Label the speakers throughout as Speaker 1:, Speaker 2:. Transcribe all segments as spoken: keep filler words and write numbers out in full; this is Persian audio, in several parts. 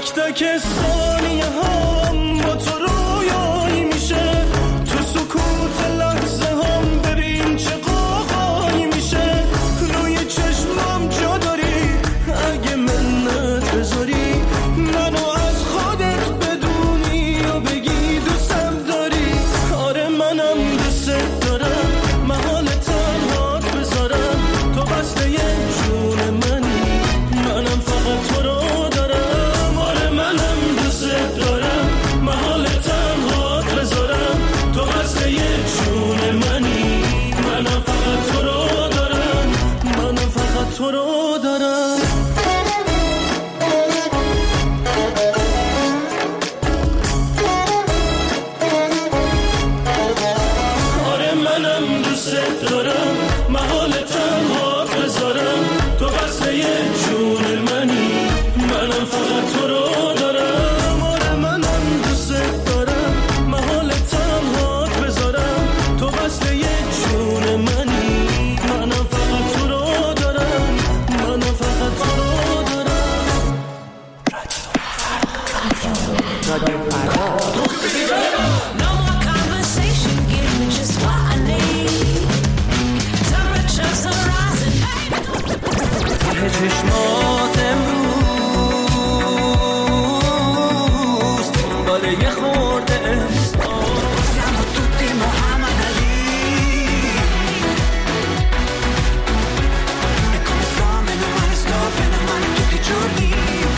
Speaker 1: تک تک ثانیه هم با تو رویایی میشه، تو سکوت لحظه هم ببین چه قاقایی میشه، روی چشمم جا داری اگه منت بذاری، منو از خودت بدونی و بگی دوستم داری. آره منم دوست دارم، محال تنهات بذارم، تو بسته یه جون منی، منم فقط تو رو دارم. آره منم دوست دارم، محال تنهات بذارم، تو بسته یه جون منی، منم فقط تو رو دارم، منم فقط تو رو دارم. آره منم دوست دارم، محال تنهات بذارم، تو بسته یه جون منی، منم فقط تو رو دارم. آره منم دوست دارم، محال تنهات بذارم، تو بسته یه جون منی، منم فقط تو رو دارم، منم فقط تو رو دارم.
Speaker 2: رادیو فردا.
Speaker 3: No more conversation, give me just what I need. Temperatures are rising.
Speaker 1: ته چشمات امروز دنبال یه خورده احساس.
Speaker 3: Siamo tutti Muhammad Ali. E come sto, meno male sto, meno male tutti i giorni.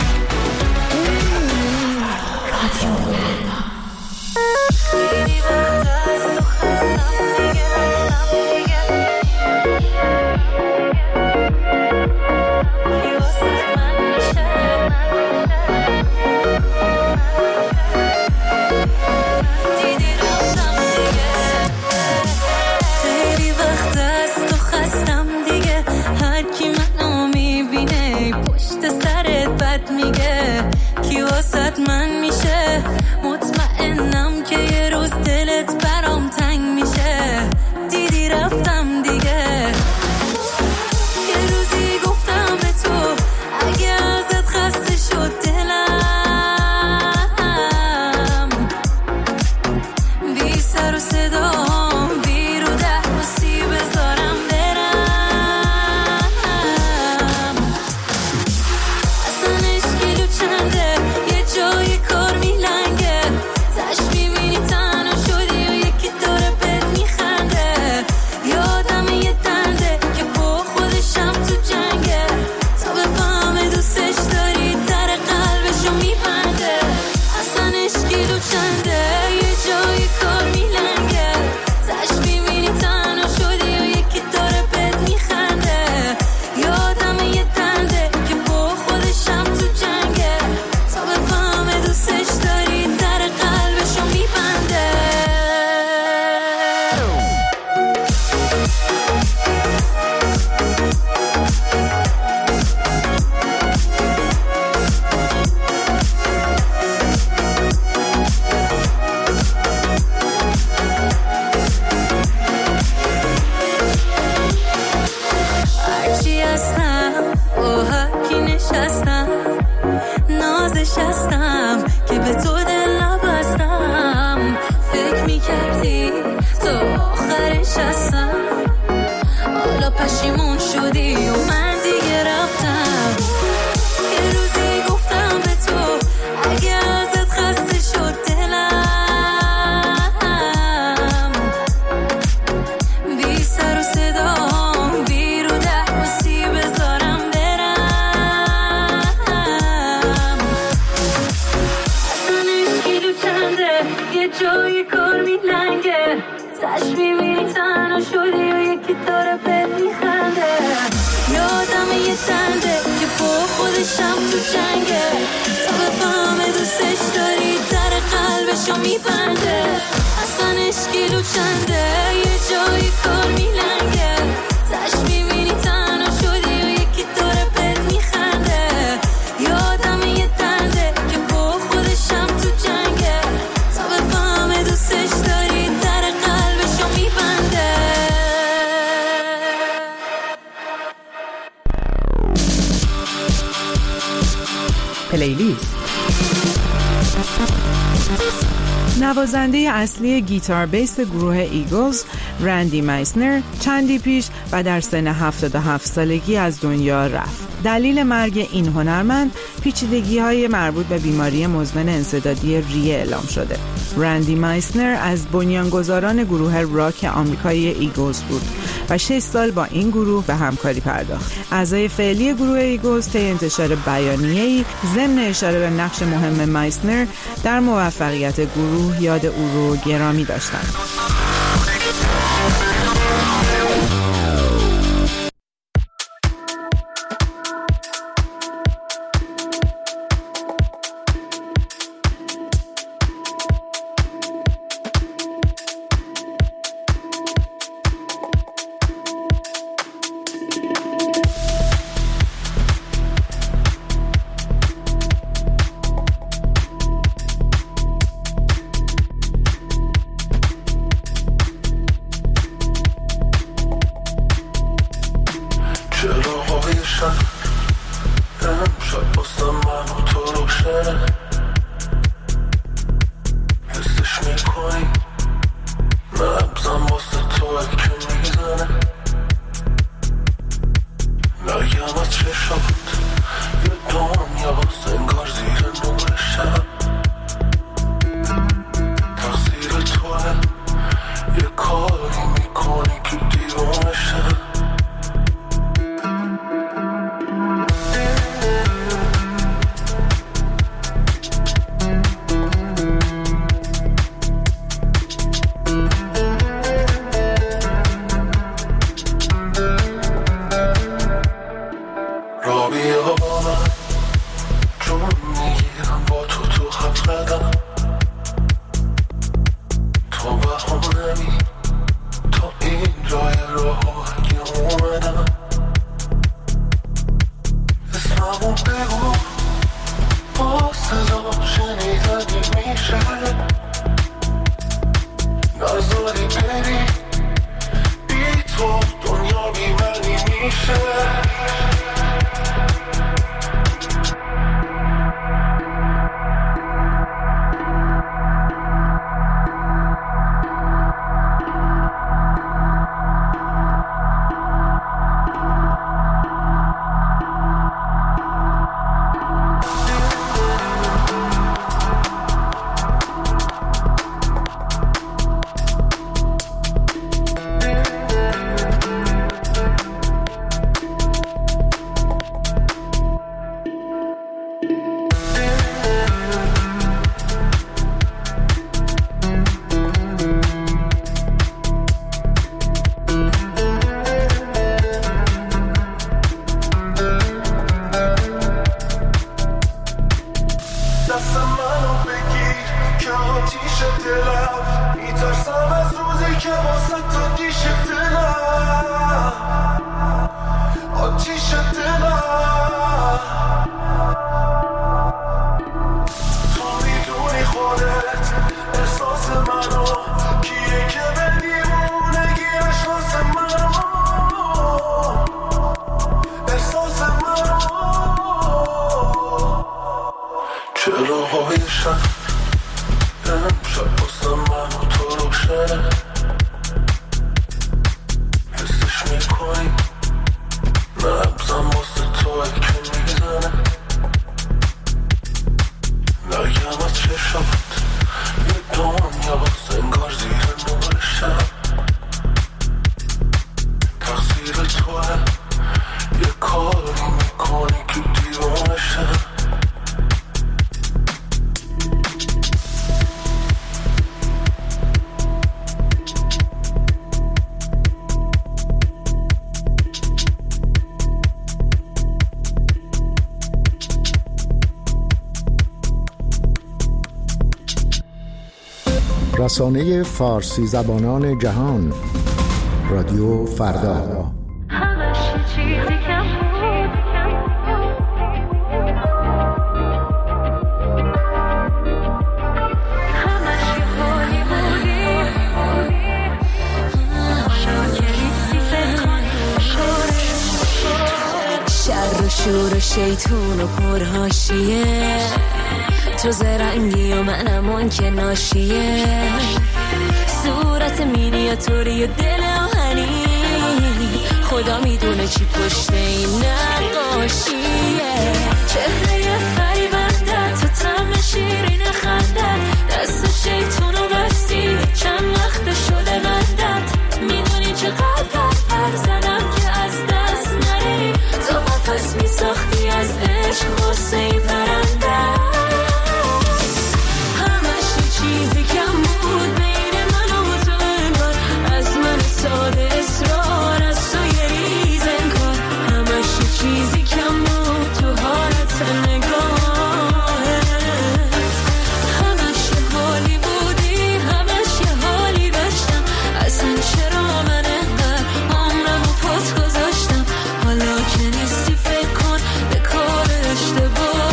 Speaker 3: خیلی وقت از تو خستم دیگه، هر کی منو میبینه پشت سرت بد میگه، کی واسط من میشه، مطمئنم که یه روز دلت برام تنگ میشه، دیدی رفتم دیگه. یه روزی گفتم به تو اگه ازت خسته شد دلم، بی سر و صدا بی رو ده بسی بذارم برم. اصلا اشکیلو چنده یه جای کار میلنگه، تش میبینی تنها شدی و یکی داره بهت میخنده، یادم یه دنده که با خودشم تو جنگه، تا بفهمه دوستش داری در قلبشو میبنده. اصلا اشکیلو چنده یه جای کار میلنگه، تش میبینی تنها شدی و یکی داره بهت میخنده، یادم یه دنده که با خودشم تو جنگه، تا بفهمه دوستش داری در قلبشو میبنده. هرچی هستم با هرکی نشستم، نازش هستم که به تو دل نبستم، فکر میکردی تو آخرش هستم، حالا پشیمون شدی و من دیگه رفتم. یه روزی گفتم به تو اگه ازت خسته شد دلم، بی سر و صدا بی رو ده بسی بذارم برم. اصلا اشکیلو چنده یه جای کار میلنگه، تش میبینی تنها شدی و یکی داره بهت میخنده، یادم یه دنده که با خودشم تو جنگه، تا بفهمه دوستش داری در قلبشو میبنده. اصلا اشکیلو چنده یه جای کار میلنگه، تش میبینی تنها شدی و یکی داره بهت میخنده، یادم یه دنده که با خودشم تو جنگه، تا بفهمه دوستش داری در قلبشو میبنده.
Speaker 2: پلیلیست
Speaker 4: نوازنده اصلی گیتار بیس گروه ایگلز رندی مایسنر چندی پیش و در سن هفتاد و هفت سالگی از دنیا رفت. دلیل مرگ این هنرمند پیچیدگی‌های مربوط به بیماری مزمن انسدادی ریه اعلام شده. رندی مایسنر از بنیانگذاران گروه راک آمریکایی ایگلز بود و شش سال با این گروه به همکاری پرداخت. اعضای فعلی گروه ایگلز طی انتشار بیانیه‌ای ضمن اشاره به نقش مهم مایسنر در موفقیت گروه یاد او رو گرامی داشتند.
Speaker 5: رسانه فارسی زبانان جهان رادیو فردا.
Speaker 3: شور شیطون و پرهاشیه، تو زرنگی و منم اون که ناشیه، صورت مینیاتوری و دل آهنی، خدا میدونه چی پشت این نقاشیه. چهره فریبنده تو طعم شیرین خندت، دست شیطون و بستی چند وقت شده بندت، میدونی چقدر پر زدم که از دست نری، تو قفس میساختی از عشق غصه پرنده، همش یه چیزی کم بود بین من و تو، انگار از من ساده اصرار از تو یه ریز انگار، همش یه چیزی کم بود تو حالت نگاهه، همش یه حالی بودی همش یه حالی داشتم، اصلا چرا من انقدر عمرم و پاس گذاشتم، حالا که نیستی فکر کن به کار اشتباهت.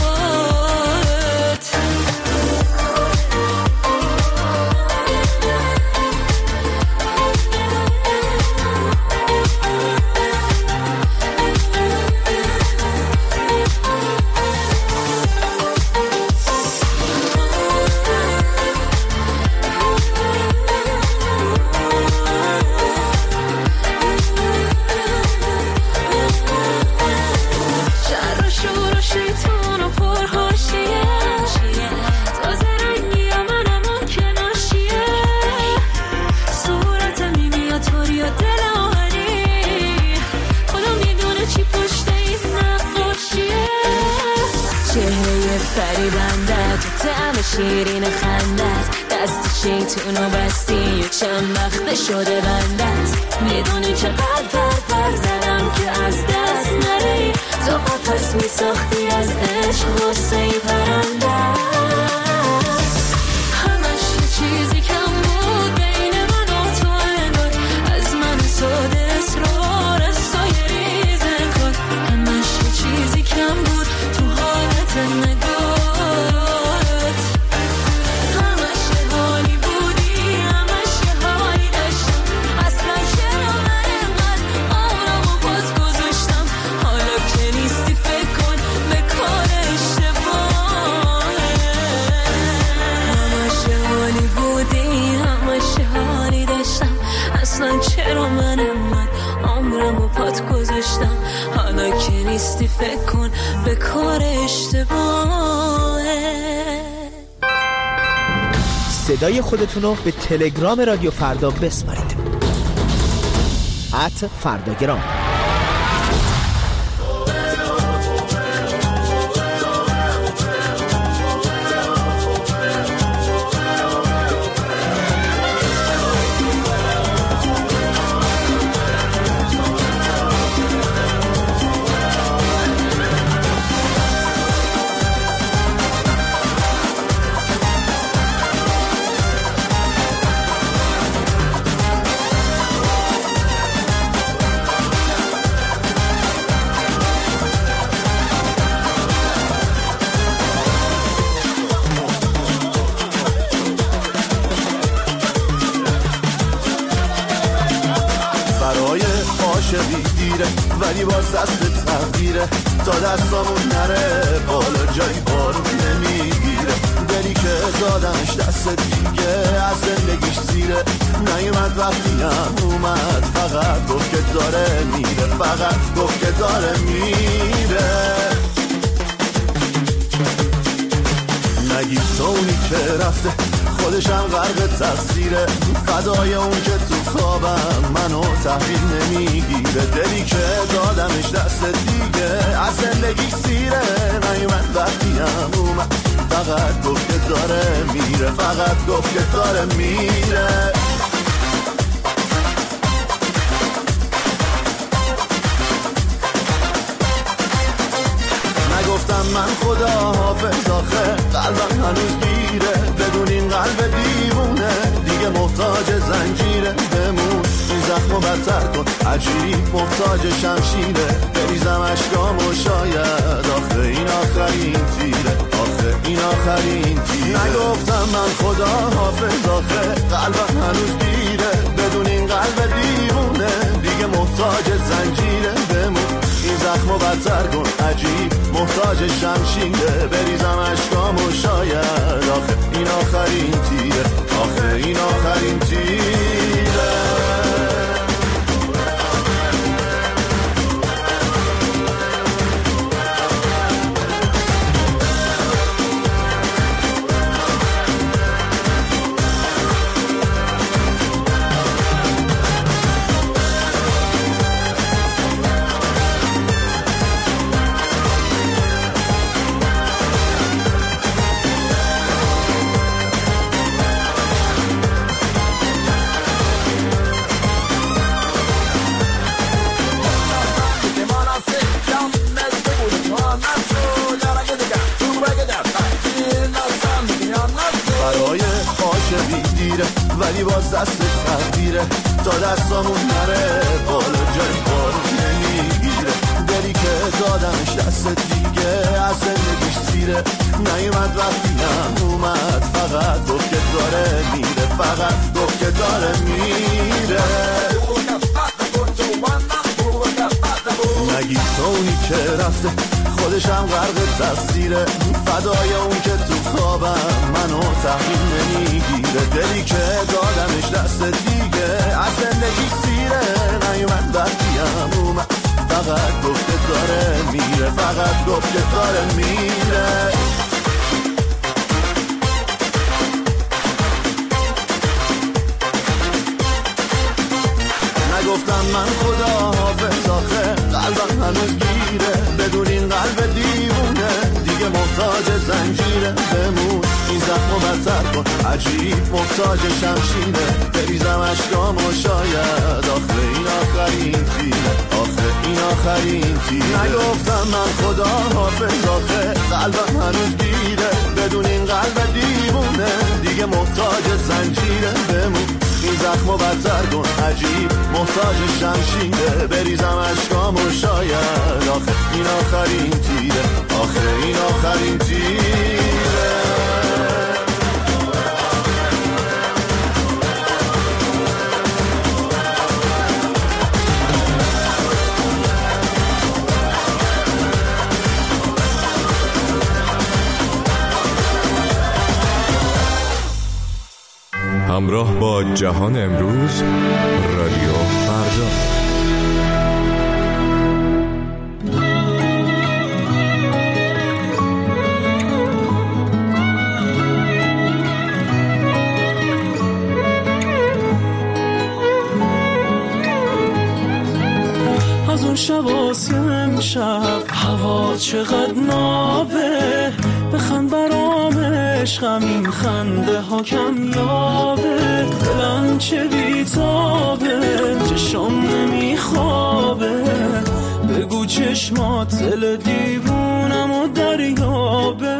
Speaker 3: شر و شور و شیطون و پرهاشیه، تازه رنگی و منم اون که ناشیه، صورت مینیاتوری و دل آهنی، خدا میدونه چی پشت این نقاشیه. چهره فریبنده تو طعم شیرین خندت، دست شیطون و بستی و چند وقت شده بندت، میدونی چقدر پر پر زدم که از دست نری، تو قفس میساختی از عشق غصه پرنده، همش یه چیزی کم بود بین من و تو، انگار از من ساده اصرار از تو یه ریز انگار، همش یه چیزی کم بود تو حالت نگاهت، همش یه حالی بودی همش یه حالی داشتم، اصلا چرا من انقدر عمرم و پاس گذاشتم، حالا که نیستی فکر کن به کار اشتباهه، همش یه حالی بودی همش یه حالی داشتم، اصلا چرا من انقدر عمرم و پات گذاشتم، حالا که نیستی فکر کن به کار اشتباهه.
Speaker 6: صدای خودتون رو به تلگرام رادیو فردا بسپارید. ات فرداگرام.
Speaker 1: ولی باز دست تقدیره تا دستامون نره بالا جایی بارون نمیگیره، دلی که دادمش دست دیگه از زندگیش زیره، نیومد وقتی هم اومد فقط گفت که داره میره، فقط گفت که داره میره. نگی تو اونی که رفته خودشم غرق تقصیره، فدای اون که تو خوابم منو تحویل نمیگیره، دلی که دادمش دست دیگه از زندگی سیره، نیومد وقتی هم اومد فقط گفت که داره میره، فقط گفت که داره میره. نگفتم من خدا حافظ آخه قلبم هنوز گیره، بدون این قلب دیوونه دیگه محتاج زنجیره، بمون این زخمو بدتر کن عجیب محتاج شمشیره، بریزم اشکامو شاید آخه این آخرین تیره، آخه این آخرین تیره. نگفتم من خدا حافظ آخه قلبم هنوز گیره، بدون این قلب دیوونه دیگه محتاج زنجیره، بمون این زخمو بدتر کن عجیب محتاج شمشیره بریزم اشکامو شاید آخه این آخرین تیره آخه این آخرین تیره ولی باز دست تقدیره تا دستامون نره بالا جای بار نمیگیره دلی که دادمش دست دیگه از زندگیش سیره نیومد وقتی هم اومد فقط گفت که داره میره فقط گفت که داره میره نگی تو اونی که رفته خودشم غرق تقصیره فدای اون که تو خوابم منو تحویل نمیگیره دلی که دادمش دست دیگه از زندگی سیره نیومد وقتی هم اومد فقط گفت که داره میره فقط گفت که داره میره نگفتم من خدا حافظ آخه قلبم هنوز گیره بدون این قلب دیوونه دیگه محتاج زنجیره بمون این زخمو بدتر کن عجیب محتاج شمشیره بریزم اشکامو شاید آخه این آخرین تیره آخه این آخرین تیره نگفتم من خدا حافظ آخه قلبم هنوز گیره بدون این قلب دیوونه دیگه محتاج زنجیره بمون این زخمو بدتر کن عجیب محتاج شمشیره بریزم اشکامو شاید آخه این آخرین تیره آخه این آخرین تیره
Speaker 7: همراه با جهان امروز رادیو فردا.
Speaker 1: از اون شب آسیه امشب هوا چقدر نابه بخند برام عشقم این خنده ها کم یابه دلم چه بیتابه چشم نمیخوابه بگو چشمات دل دیوونم و دریابه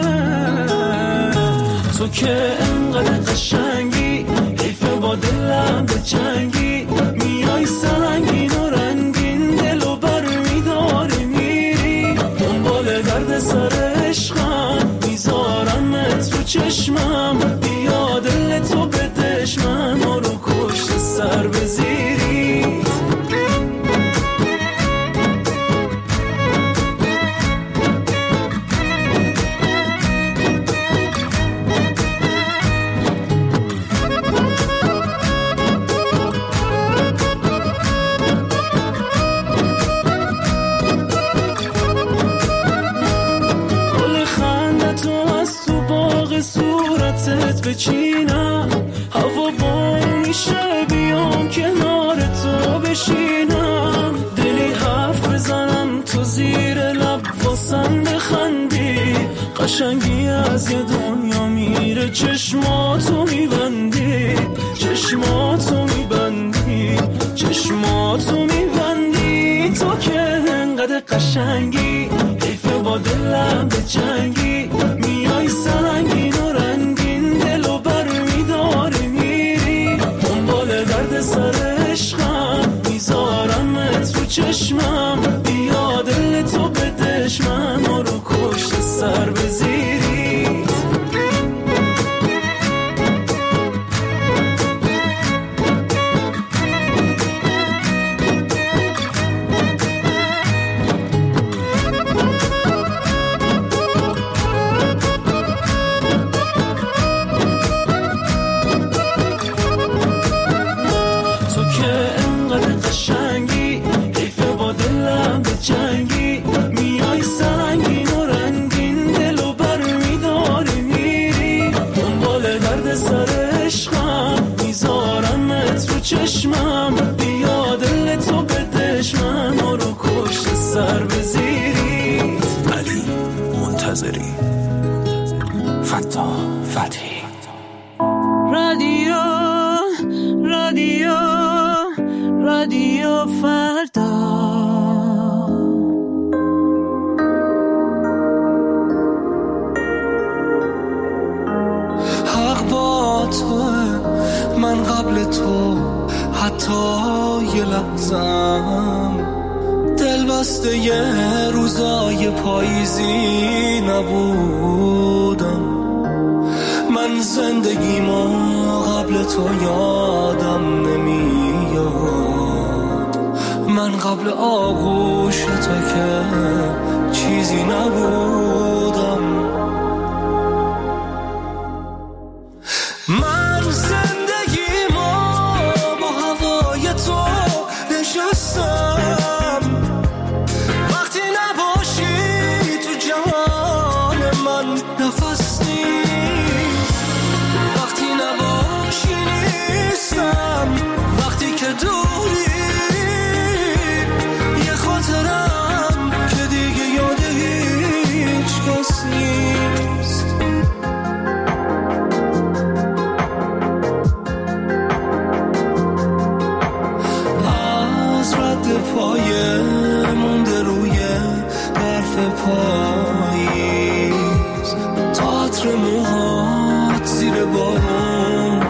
Speaker 1: تو که انقدر قشنگی حیفه با دلم به جنگی میای سنگین و رنگین دلو بر میداری میری دنبال درد سر عشقم میذارمت رو چشمم بیا دل تو بدش من رو کشت سر بزیری صورتت بچینم هوا بام میشه بیام کنار تو بشینم دلی حرف بزنم تو زیر لب واسم بخندی قشنگی از یه دنیا میره چشماتو میبندی چشماتو میبندی چشماتو میبندی تو که انقدر قشنگی حیفه با دلم به جنگی میای سنگین و رنگین دلو بر میداری میری دنبال درد سر عشقم میذارمت رو چشمم بیا دل تو بدش من رو کشت سر بزیری منتظری. فتا فتحی.
Speaker 8: رادیو رادیو رادیو فردا.
Speaker 1: حق با تو، من قبل تو حتی یه لحظم دل بسته یه روزای پاییزی نبودم. من زندگیمو قبل تو یادم نمیاد. من قبل آغوش تو که چیزی نبودم. من زندگیمو با هوای تو نشستم. وقتی نباشی تو جهان من نفس نیست. وقتی نباشی نیستم. وقتی که دوری یه خاطرم که دیگه یاد هیچ کس نیست. از رد پایه مونده روی برف پاییز. تئاتر موهات زیر بارون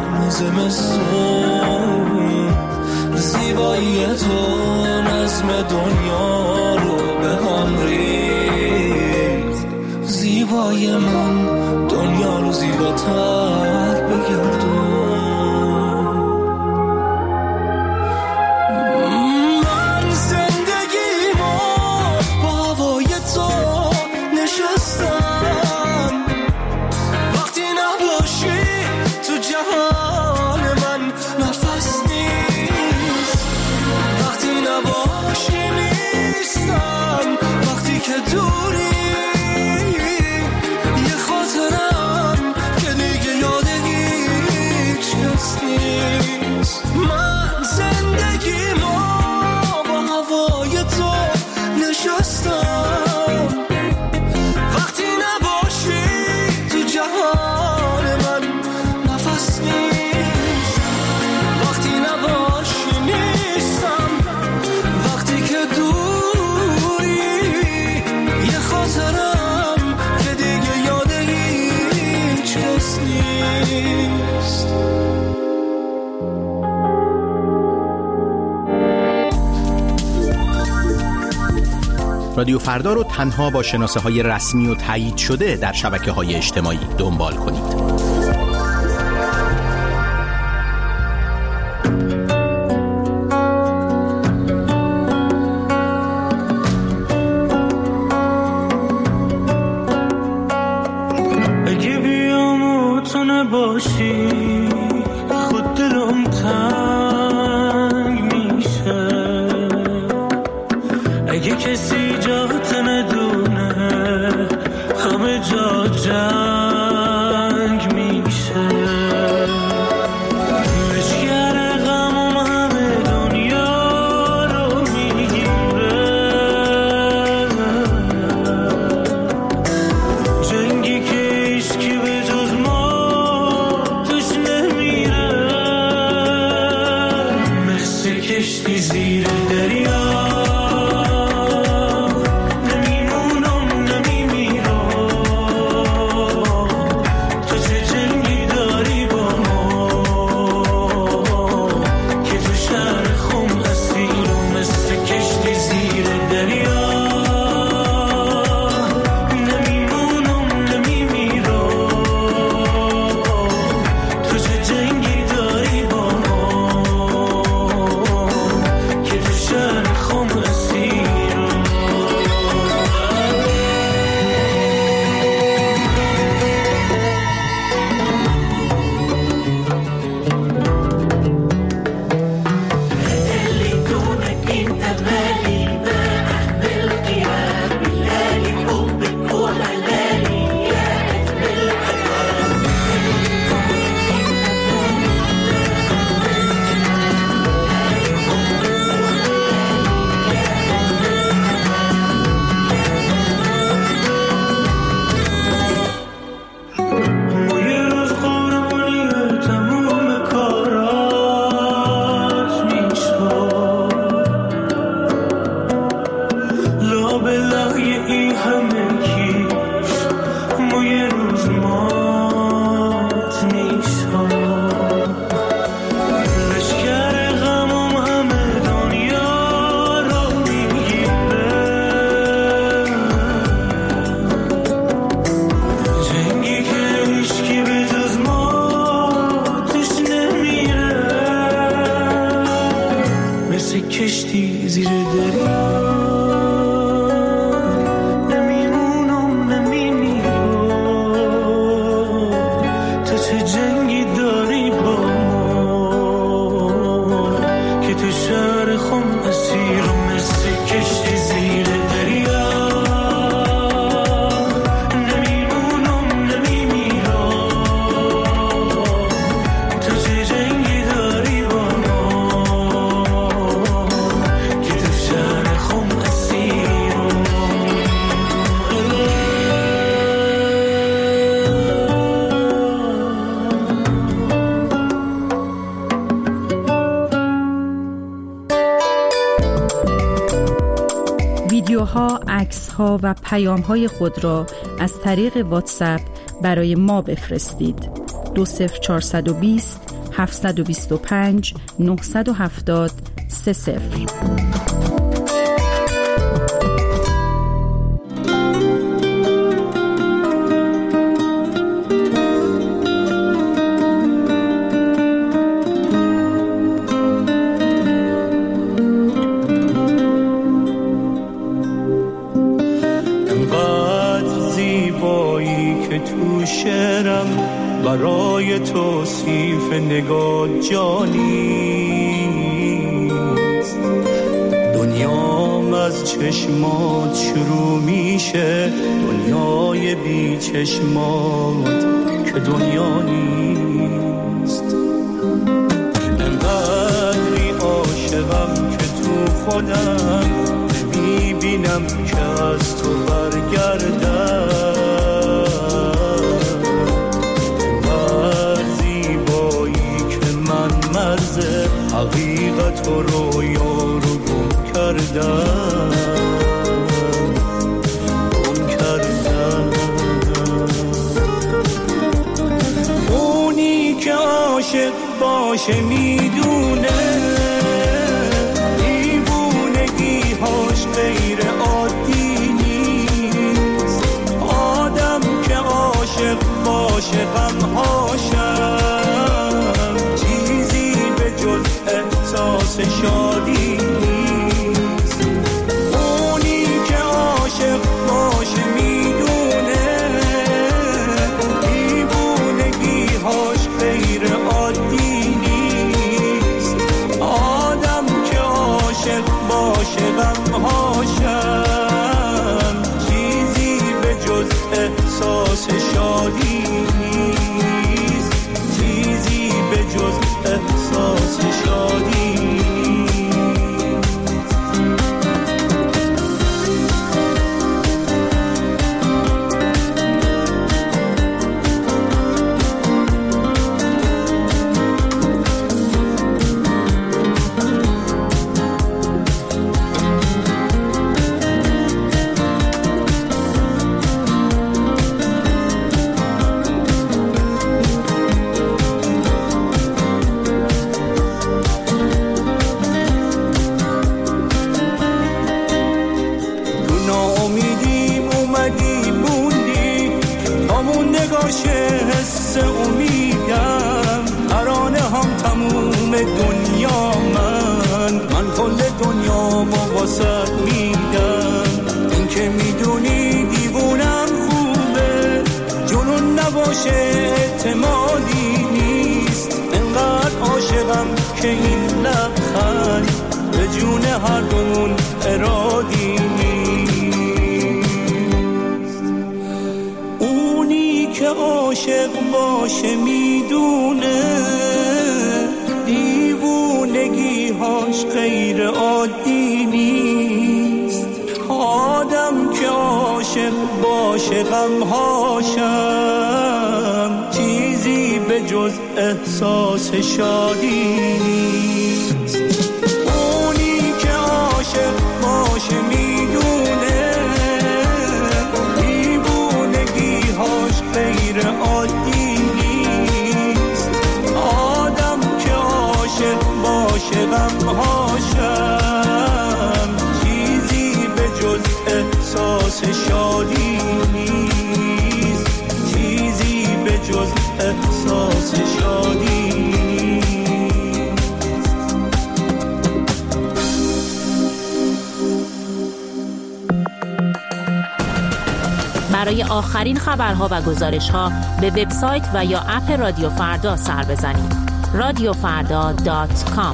Speaker 1: زمستون. زیبایی تو نظم دنیا رو به هم ریخت. زیبای من دنیا رو زیباتر بگردون. من زندگیمو با هوای تو نشستم. وقتی نباشی تو جهان من نفس نیست. وقتی نباشی نیستم. وقتی که دوری یه خاطرم که دیگه یاد هیچ کس نیست. من زندگیمو با هوای تو نشستم. وقتی نباشی تو جهان من نفس نیست. وقتی نباشی نیستم. وقتی که دوری یه خاطرم که دیگه یاد هیچ کس نیست.
Speaker 9: رادیو فردا رو تنها با شناسه های رسمی و تایید شده در شبکه های اجتماعی دنبال کنید.
Speaker 1: اگه بیام و تو نباشی خود دلم تنگ میشه. اگه کسی جات ندونه همه جا جنگ میشه. مشگر غمم همه دنیا رو میگیره. جنگی که هیچکی به جز ما توش نمیره. مثل کشتی زیر دریا نمیمونم نمیمیرم. یه روز مات میشم. لشکر غمم همه دنیا رو میگیره، جنگی که هیچکی به جز ما توش نمیره، مثل کشتی زیر دریا
Speaker 10: ویدیوها، عکس‌ها و پیام‌های خود را از طریق واتساپ برای ما بفرستید. دو صفر چهارصد و بیست هفتصد و بیست و پنج نهصد و هفتاد سه صفر.
Speaker 1: برای توصیف نگاه جانیست، دنیام از چشمات شروع میشه، دنیای بی چشمات که دنیا نیست. انقدری عاشقم که تو خودم نمیبینم که از تو برگردم، حقیقت و رویا رو گم کردم گم کردم. اونی که عاشق باشه میدونه دیوونگی هاش غیر عادی نیست. آدم که عاشق باشه غم هاشم احساس شادی نیست. اونی که عاشق باشه میدونه دیوونگی هاش غیر عادی نیست. آدم که عاشق باشه غم هاشم چیزی به جز احساس شادی نیست، چیزی به جز احساس شادی. دنیا من من کل دنیا با واسط میدم. این که میدونی دیوونم خوبه، جنون نباشه احتمالی نیست. انقدر عاشقم که این لبخند به جون هر دومون ارادی نیست. اونی که عاشق باشه میدونه دیوونگی هاش غیر عادی نیست. آدم که عاشق باشه غم هاشم چیزی به جز احساس شادی نیست. اونی که عاشق باشه میدونه دیوونگی هاش عادی نیست. آدم که عاشق باشه غمهاشم چیزی به جز احساس شادی نیست. چیزی به جز احساس شادی
Speaker 11: برای آخرین خبرها و گزارش‌ها به وبسایت و یا اپ رادیو فردا سر بزنید. رادیو فردا دات کام.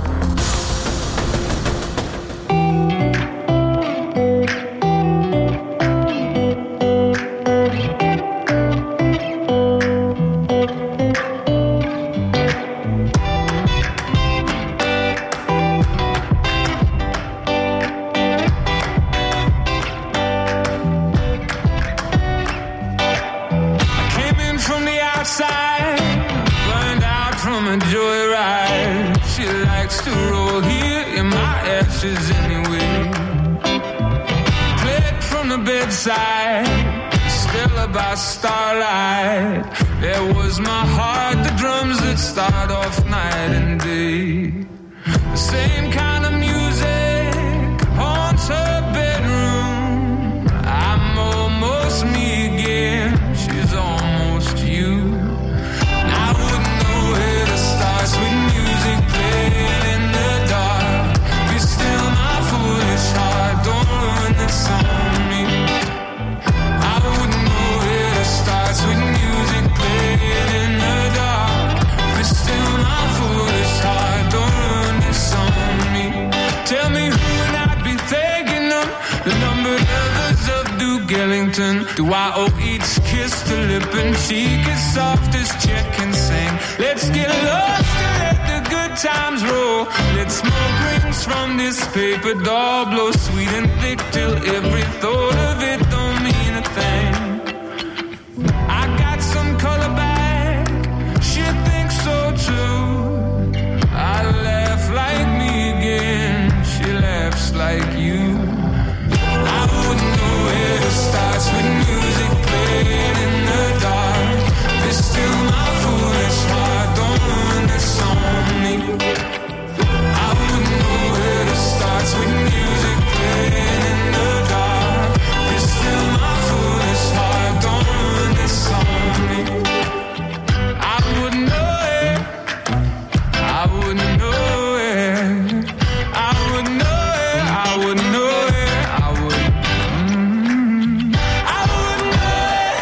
Speaker 12: Still by starlight, there was my heart, the drums that start off night and day. The same kind of music haunts her bedroom. I'm almost me again, she's almost you. And I wouldn't know where to start, sweet music playing in the dark. Be still my foolish heart, don't ruin this song. Sweet music playing in the dark. But still my foolish heart, don't ruin this on me. Tell me who would I be thanking them? The numbered others of Duke Ellington. Do I owe each kiss to lip and cheek as soft as Chet can sing? Let's get lost and let the good times roll. Let smoke rings from this paper doll blow sweet and thick till every thought of it don't mean a thing. I got some color back, she thinks so too. I laugh like me again, she laughs like you. I wouldn't know where to start with music playing in the dark. There's still my foolish heart, don't ruin this on me. I wouldn't know where to start with music playing in the dark. There's still my foolish heart, don't ruin this on me. I wouldn't know it, I wouldn't know it, I wouldn't know it, I wouldn't know it, I would. Mm, I wouldn't know it,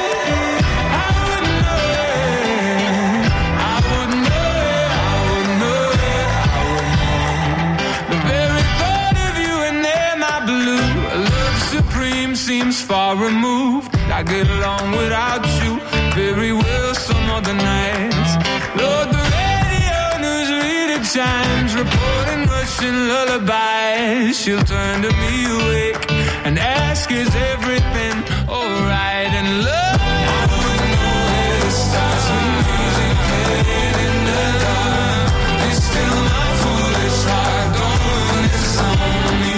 Speaker 12: I wouldn't know it, I wouldn't know it, I wouldn't know it, I wouldn't. The very thought of you and there, my blue, love supreme seems far removed. I get along without you very well some other nights. Lord, the radio news reader chimes, reporting Russian lullabies. She'll turn to me awake and ask, is everything alright? And love, I wouldn't know where to start with music playing in the dark. It's still my foolish heart, don't ruin this on me.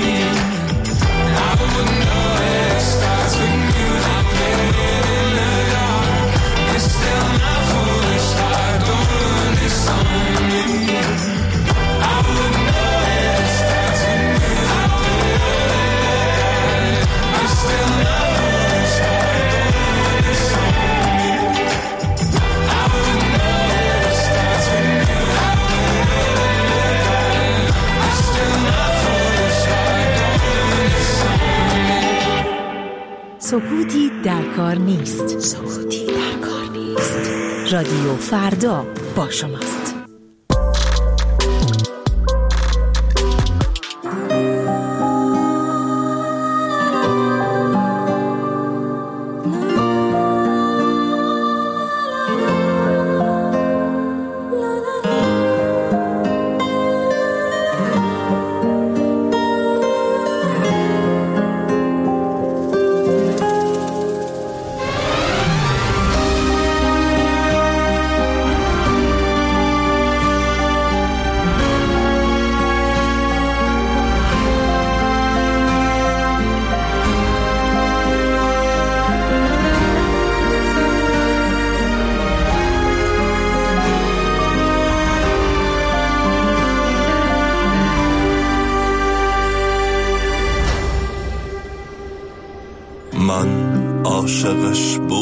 Speaker 12: I wouldn't know where to start with music playing in the dark. It's still my foolish heart, don't ruin this on me. I wouldn't know where to start with music playing. It's still my foolish heart, don't ruin this on me. I wouldn't know where to start with music playing. It's still my foolish heart, don't ruin this on me.
Speaker 11: سکوتی در کار نیست. سکوتی در کار نیست. رادیو فردا با شماست.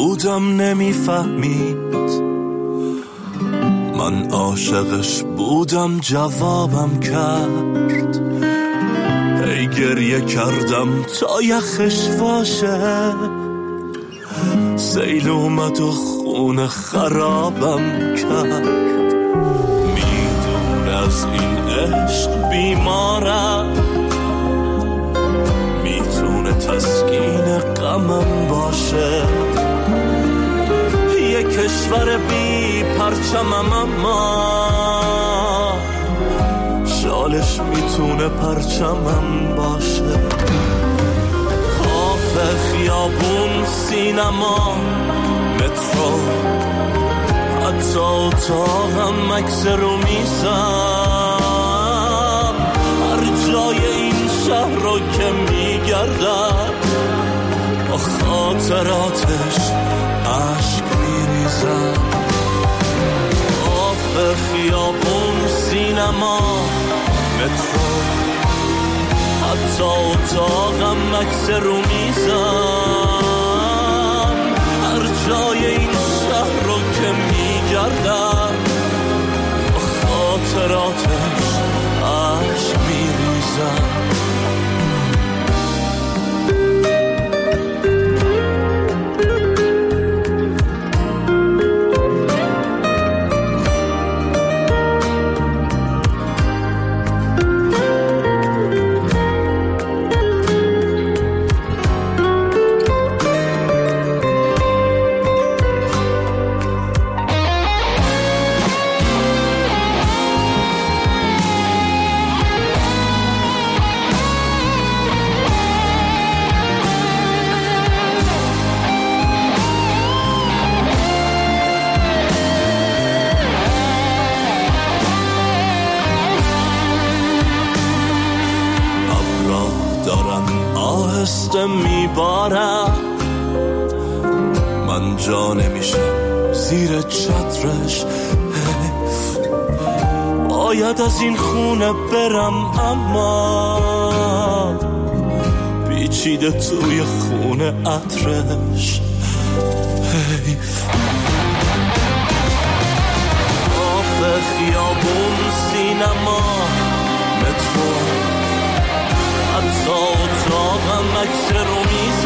Speaker 1: بودم نمیفهمید، من عاشقش بودم جوابم کرد. هی گریه کردم تا یخش باشه، سیل اومد و خونه خرابم کرد. میدون از این عشق بیمارم، میتونه تسکین غمم باشه. یه کشور بی پرچمم اما شالش میتونه پرچمم باشه. کافه، خیابون، سینما، مترو، حتی اتاقم عکس رو میزم. هر جای این شهر رو که میگردم با خاطراتش عشق میریزم. کافه، خیابون، سینما، مترو، حتی اتاقم عکس رو میزم. هر جای این شهر رو که میگردم با خاطراتش عشق میریزم. میبارم، من جا نمیشم زیر چترش. حیف باید از این خونه برم، اما پیچیده توی خونه عطرش. حیف کافه، خیابون، سینما، مترو، حتی اتاقم عکس رو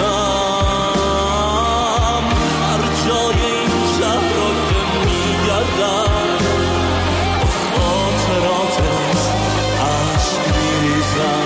Speaker 1: میزم. هر جای این شهر رو که میگردم با خاطراتش عشق میریزم.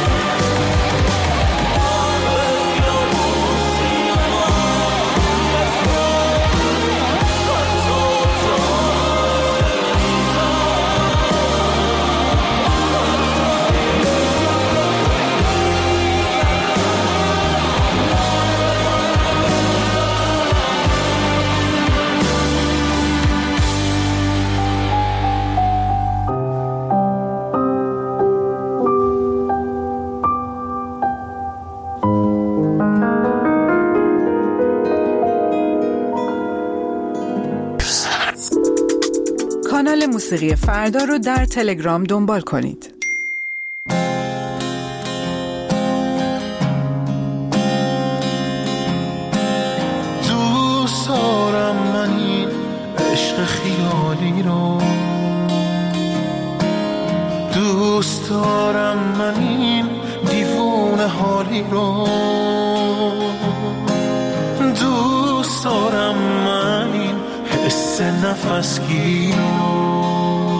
Speaker 4: کانال موسیقی فردا رو در تلگرام دنبال کنید.
Speaker 13: دوست دارم من این عشق خیالی رو، دوست دارم من این دیوونه حالی رو، دوست دارم من این حس نفسگیر رو،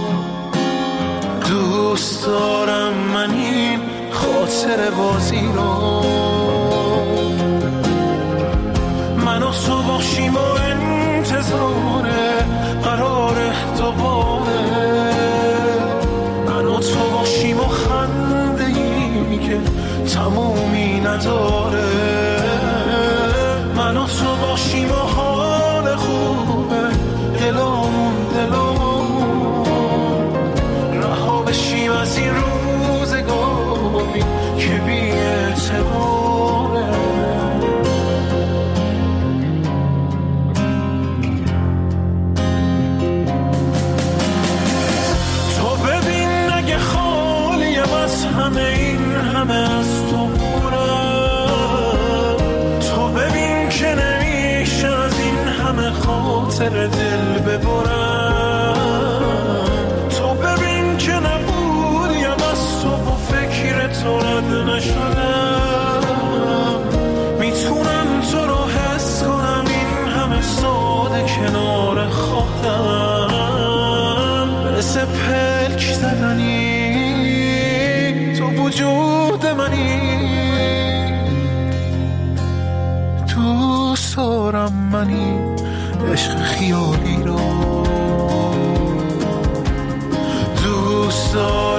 Speaker 13: دوست دارم من این خاطر بازی رو. من و تو باشیم و انتظار قرار دوباره، من و تو باشیم و خنده ای که تمومی نداره، من و تو باشیم و حال خوبه دلامون دلامون، رها بشیم از این روزگاری که بی اعتباره. تو ببین اگه خالیم از همه این همه از تو پورم، همه خاطر دل ببرم. تو ببین که نبودیم از تو و فکر تو رد نشدم. میتونم تو رو حس کنم این همه ساده کنار خودم. مثل پلک زدنی تو وجود منی، دوست دارم منی عشق خیالی رو، دوست دارم